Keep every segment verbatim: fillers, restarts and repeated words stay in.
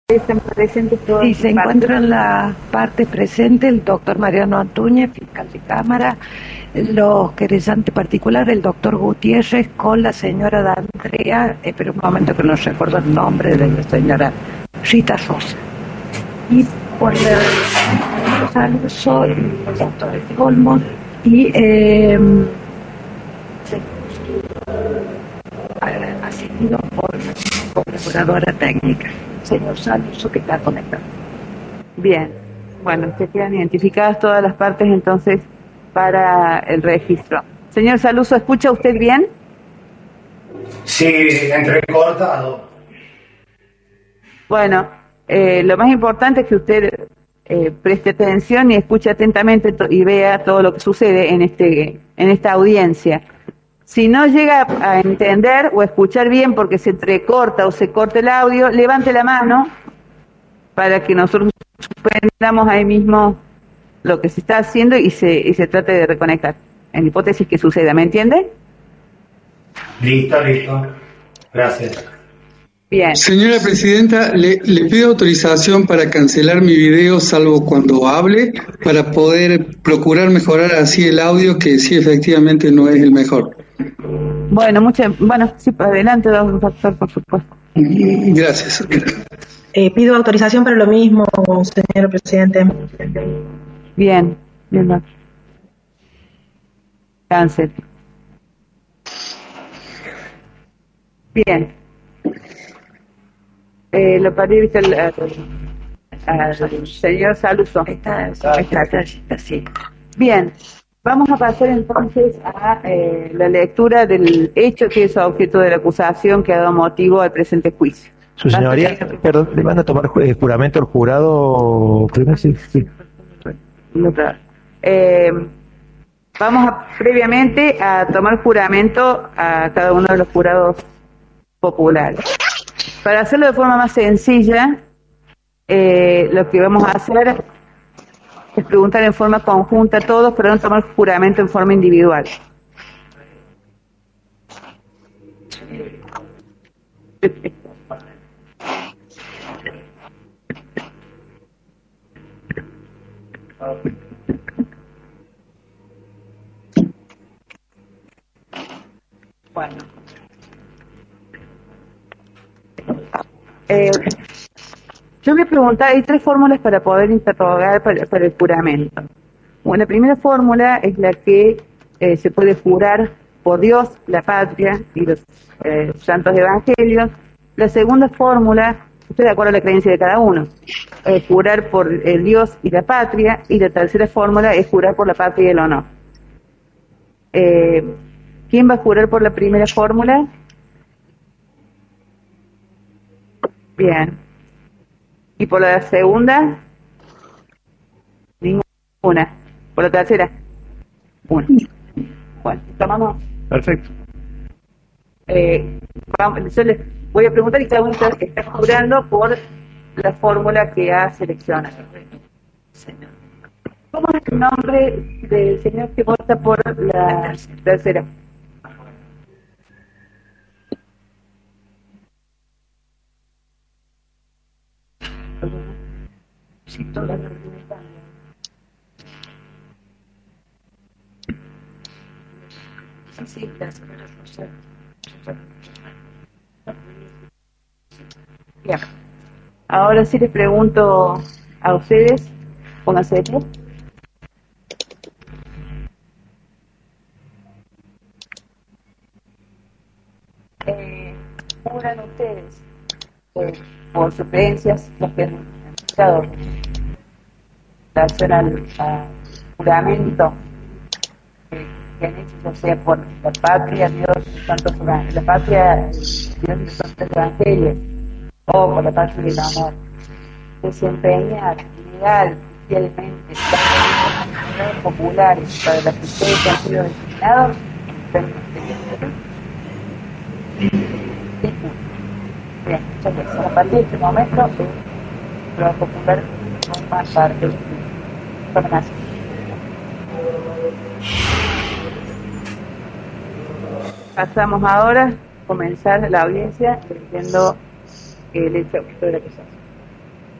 están presentes todos. Y se encuentran las partes presentes el doctor Mariano Antúñez, fiscal de Cámara, los querellantes particulares, el doctor Gutiérrez con la señora D'Andrea, eh, pero un momento que no recuerdo el nombre de la señora Rita Rosa. Y por la Salso, el doctor Olmos y eh, asistido por la colaboradora técnica, señor Salso, que está conectado. Bien, bueno, se quedan identificadas todas las partes entonces para el registro. Señor Saluso, ¿escucha usted bien? Sí, entrecortado. Bueno, eh, lo más importante es que usted eh, preste atención y escuche atentamente to- y vea todo lo que sucede en este en esta audiencia. Si no llega a entender o escuchar bien porque se entrecorta o se corta el audio, levante la mano para que nosotros suspendamos ahí mismo lo que se está haciendo y se y se trate de reconectar, en hipótesis que suceda, ¿me entiende? Listo, listo. Gracias. Bien. Señora Presidenta, le, le pido autorización para cancelar mi video, salvo cuando hable, para poder procurar mejorar así el audio, que sí efectivamente no es el mejor. Bueno, mucho, bueno, sí, adelante, don doctor, por supuesto. Gracias. Eh, pido autorización para lo mismo, señor presidente. Bien, bien, doctor. Cáncer. Bien. Eh, lo paré, viste, al, al, al señor Saluso. Está, está, está, está, sí. Bien, vamos a pasar entonces a eh, la lectura del hecho que es objeto de la acusación que ha dado motivo al presente juicio. Su señoría, perdón, ¿le van a tomar ju- juramento al jurado primero? Sí, sí. No, claro. Eh, vamos a, previamente a tomar juramento a cada uno de los jurados populares. Para hacerlo de forma más sencilla, eh, lo que vamos a hacer es preguntar en forma conjunta a todos, pero no tomar juramento en forma individual. Bueno. Eh, yo voy a preguntar, hay tres fórmulas para poder interrogar para, para el juramento. Bueno, la primera fórmula es la que eh, se puede jurar por Dios, la patria y los eh, santos evangelios. La segunda fórmula, estoy de acuerdo a la creencia de cada uno, es jurar por el Dios y la patria. Y la tercera fórmula es jurar por la patria y el honor. Eh, ¿Quién va a jurar por la primera fórmula? Bien. ¿Y por la segunda? Ninguna. ¿Por la tercera? Una. Bueno, tomamos. Perfecto. Eh, vamos, yo les voy a preguntar y cada uno está, está jurando por la fórmula que ha seleccionado. ¿Cómo es el nombre del señor que vota por la tercera? Sí, toda la sí, sí, la señora Rosa. Bien. Ahora sí les pregunto a ustedes, pónganse de pie. Eh, juran ustedes eh, por sus creencias, los que han estado en relación al, al juramento eh, que han hecho, ya sea por la patria, Dios, los santos evangelios, la patria, Dios y los santos evangelios, o por la patria del amor, desempeñar legal, fielmente, las populares para las que ustedes han sido designados en términos exteriores. Bien, muchas gracias. A partir de este momento, el trabajo popular no más parte de la nación. Pasamos ahora a comenzar la audiencia leyendo el hecho de la acusación.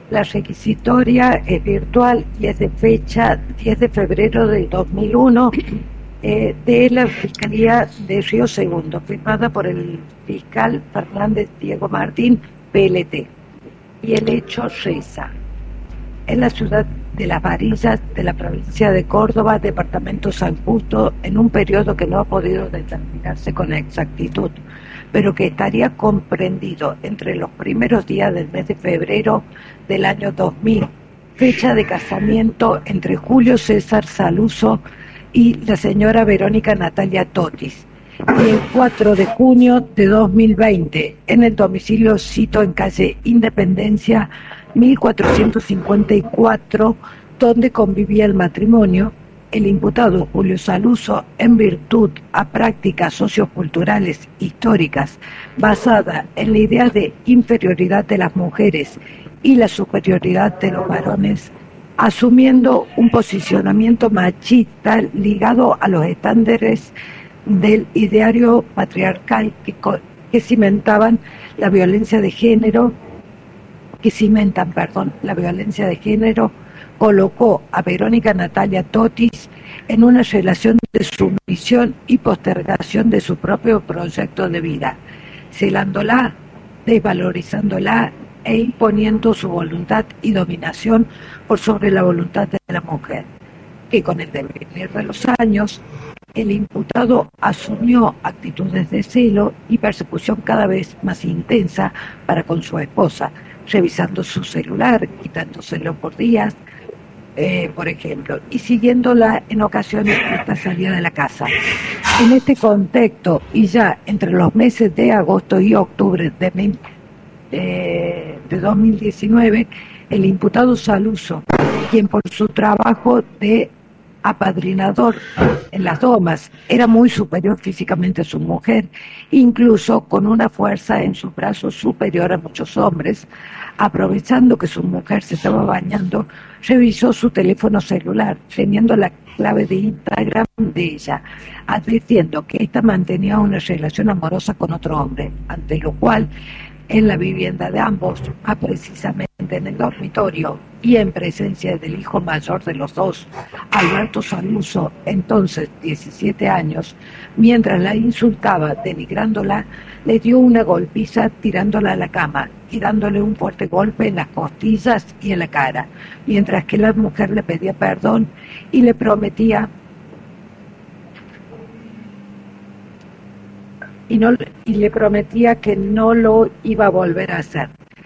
La requisitoria es virtual y es de fecha diez de febrero del dos mil uno eh, de la Fiscalía de Río Segundo, firmada por el fiscal Fernández Diego Martín, P L T. Y el hecho reza: en la ciudad de Las Varillas, de la provincia de Córdoba, departamento San Justo, en un periodo que no ha podido determinarse con exactitud, pero que estaría comprendido entre los primeros días del mes de febrero del año dos mil, fecha de casamiento entre Julio César Saluso y la señora Verónica Natalia Totis, y el cuatro de junio de dos mil veinte, en el domicilio cito en calle Independencia mil cuatrocientos cincuenta y cuatro, donde convivía el matrimonio, el imputado Julio Saluso, en virtud a prácticas socioculturales históricas basadas en la idea de inferioridad de las mujeres y la superioridad de los varones, asumiendo un posicionamiento machista ligado a los estándares del ideario patriarcal que, que cimentaban la violencia de género, que cimentan, perdón, la violencia de género, colocó a Verónica Natalia Totis en una relación de sumisión y postergación de su propio proyecto de vida, celándola, desvalorizándola e imponiendo su voluntad y dominación por sobre la voluntad de la mujer, que con el devenir de los años, el imputado asumió actitudes de celo y persecución cada vez más intensa para con su esposa, revisando su celular, quitándoselo por días, eh, por ejemplo, y siguiéndola en ocasiones hasta salida de la casa. En este contexto, y ya entre los meses de agosto y octubre de, mil, eh, de dos mil diecinueve, el imputado Saluso, quien por su trabajo de apadrinador en las domas era muy superior físicamente a su mujer, incluso con una fuerza en sus brazos superior a muchos hombres, aprovechando que su mujer se estaba bañando, revisó su teléfono celular, teniendo la clave de Instagram de ella, advirtiendo que ésta mantenía una relación amorosa con otro hombre, ante lo cual, en la vivienda de ambos, más precisamente en el dormitorio y en presencia del hijo mayor de los dos, Alberto Saluso, entonces diecisiete años, mientras la insultaba, denigrándola, le dio una golpiza tirándola a la cama y dándole un fuerte golpe en las costillas y en la cara, mientras que la mujer le pedía perdón y le prometía y, no, y le prometía que no lo iba a volver a hacer,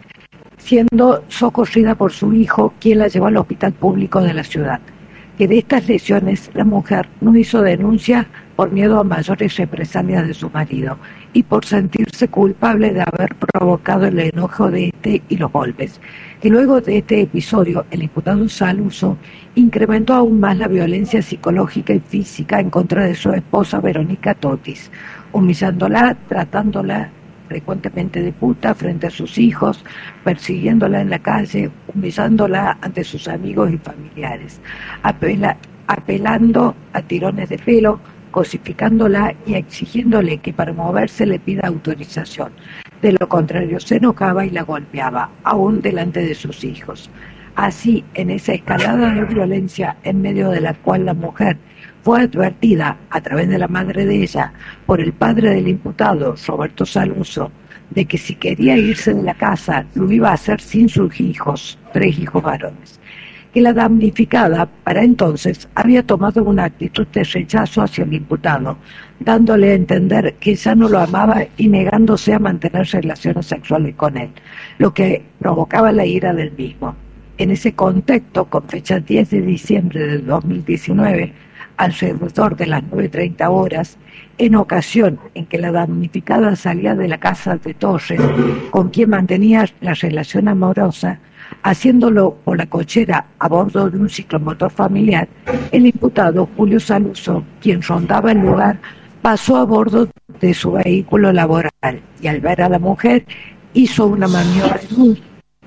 siendo socorrida por su hijo, quien la llevó al hospital público de la ciudad. Que de estas lesiones la mujer no hizo denuncia por miedo a mayores represalias de su marido y por sentirse culpable de haber provocado el enojo de este y los golpes. Que luego de este episodio, el imputado Saluso incrementó aún más la violencia psicológica y física en contra de su esposa Verónica Totis, humillándola, tratándola frecuentemente de puta frente a sus hijos, persiguiéndola en la calle, humillándola ante sus amigos y familiares, apela, apelando a tirones de pelo, cosificándola y exigiéndole que para moverse le pida autorización. De lo contrario, se enojaba y la golpeaba, aún delante de sus hijos. Así, en esa escalada de violencia en medio de la cual la mujer fue advertida a través de la madre de ella por el padre del imputado, Roberto Saluso, de que si quería irse de la casa lo iba a hacer sin sus hijos, tres hijos varones, que la damnificada para entonces había tomado una actitud de rechazo hacia el imputado, dándole a entender que ya no lo amaba y negándose a mantener relaciones sexuales con él, lo que provocaba la ira del mismo. En ese contexto, con fecha diez de diciembre del dos mil diecinueve, alrededor de las nueve treinta horas, en ocasión en que la damnificada salía de la casa de Torres, con quien mantenía la relación amorosa, haciéndolo por la cochera a bordo de un ciclomotor familiar, el imputado Julio Saluso, quien rondaba el lugar, pasó a bordo de su vehículo laboral y al ver a la mujer hizo una maniobra en U,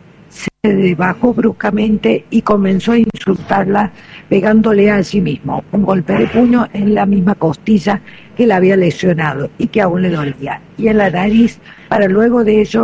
se bajó bruscamente y comenzó a insultarla, pegándole a sí mismo un golpe de puño en la misma costilla que la había lesionado y que aún le dolía, y en la nariz, para luego de ello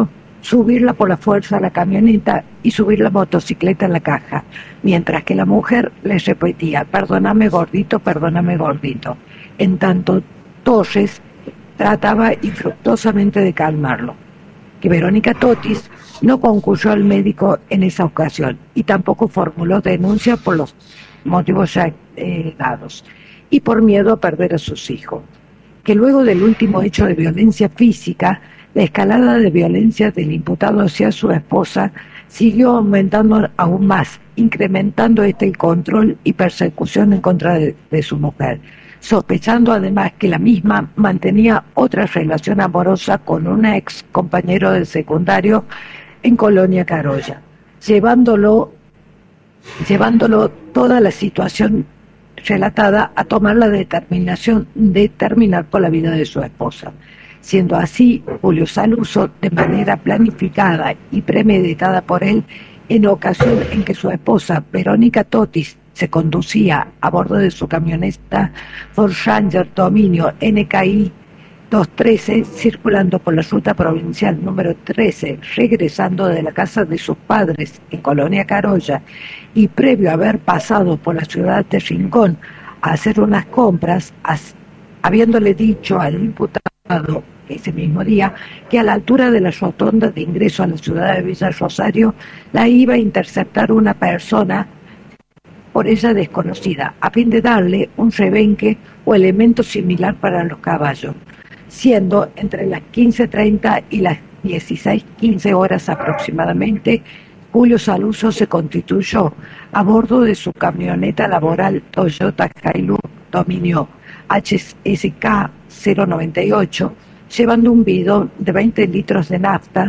subirla por la fuerza a la camioneta y subir la motocicleta en la caja, mientras que la mujer les repetía, perdóname gordito, perdóname gordito. En tanto, Torres trataba infructuosamente de calmarlo. Que Verónica Totis no concurrió al médico en esa ocasión y tampoco formuló denuncia por los motivos ya eh, dados y por miedo a perder a sus hijos. Que luego del último hecho de violencia física, la escalada de violencia del imputado hacia su esposa siguió aumentando aún más, incrementando este el control y persecución en contra de, de su mujer, sospechando además que la misma mantenía otra relación amorosa con un ex compañero del secundario en Colonia Carolla, llevándolo, llevándolo toda la situación relatada a tomar la determinación de terminar con la vida de su esposa. Siendo así, Julio Saluso, de manera planificada y premeditada por él, en ocasión en que su esposa, Verónica Totis, se conducía a bordo de su camioneta Ford Ranger Dominio N K I doscientos trece, circulando por la ruta provincial número trece, regresando de la casa de sus padres en Colonia Carolla, y previo a haber pasado por la ciudad de Rincón a hacer unas compras, as, habiéndole dicho al imputado ese mismo día que a la altura de la rotonda de ingreso a la ciudad de Villa Rosario la iba a interceptar una persona por ella desconocida, a fin de darle un rebenque o elemento similar para los caballos, siendo entre las quince treinta y las dieciséis quince horas aproximadamente. Julio Saluso se constituyó a bordo de su camioneta laboral Toyota Hilux Dominio H S K cero noventa y ocho, llevando un bidón de veinte litros de nafta,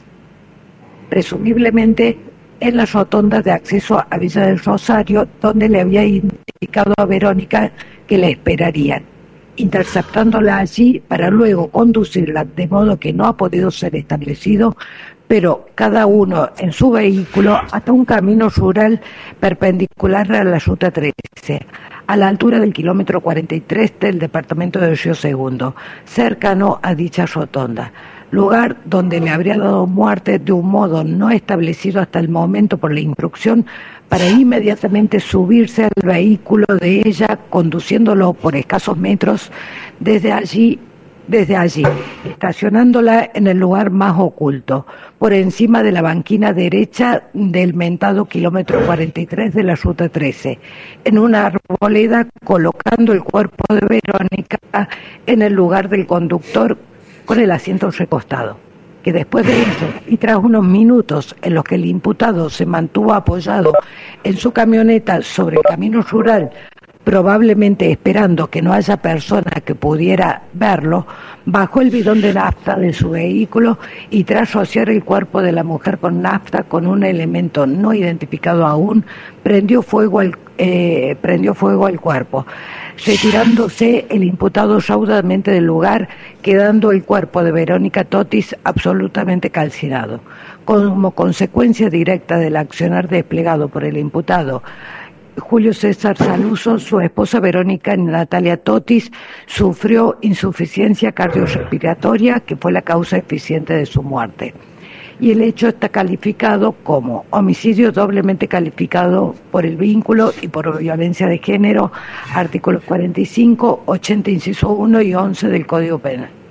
presumiblemente en la rotonda de acceso a Villa del Rosario, donde le había indicado a Verónica que la esperarían, interceptándola allí para luego conducirla, de modo que no ha podido ser establecido, pero cada uno en su vehículo, hasta un camino rural perpendicular a la ruta trece, a la altura del kilómetro cuarenta y tres del departamento de Río Segundo, cercano a dicha rotonda, lugar donde le habría dado muerte de un modo no establecido hasta el momento por la instrucción, para inmediatamente subirse al vehículo de ella, conduciéndolo por escasos metros desde allí, desde allí, estacionándola en el lugar más oculto, por encima de la banquina derecha del mentado kilómetro cuarenta y tres de la ruta trece, en una arboleda, colocando el cuerpo de Verónica en el lugar del conductor con el asiento recostado. Que después de eso, y tras unos minutos en los que el imputado se mantuvo apoyado en su camioneta sobre el camino rural, probablemente esperando que no haya persona que pudiera verlo, bajó el bidón de nafta de su vehículo y tras rociar el cuerpo de la mujer con nafta con un elemento no identificado aún, prendió fuego al, eh, prendió fuego al cuerpo, retirándose el imputado raudamente del lugar, quedando el cuerpo de Verónica Totis absolutamente calcinado. Como consecuencia directa del accionar desplegado por el imputado Julio César Saluso, su esposa Verónica Natalia Totis sufrió insuficiencia cardiorrespiratoria, que fue la causa eficiente de su muerte. Y el hecho está calificado como homicidio doblemente calificado por el vínculo y por violencia de género, artículos cuarenta y cinco, ochenta, inciso uno y once del Código Penal.